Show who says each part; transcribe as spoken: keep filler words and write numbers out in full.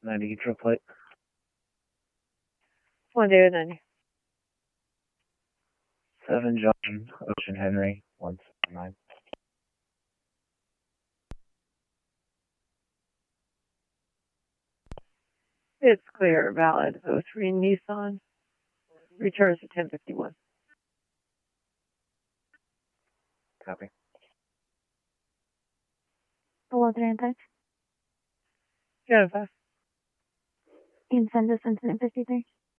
Speaker 1: ninety control plate.
Speaker 2: One David ninety.
Speaker 1: Seven John Ocean Henry one seven nine.
Speaker 2: It's clear, valid. oh three Nissan. Returns at ten fifty-one.
Speaker 1: Copy.
Speaker 3: Below three and touch.
Speaker 2: Jennifer.
Speaker 3: You can send us incident fifty-three.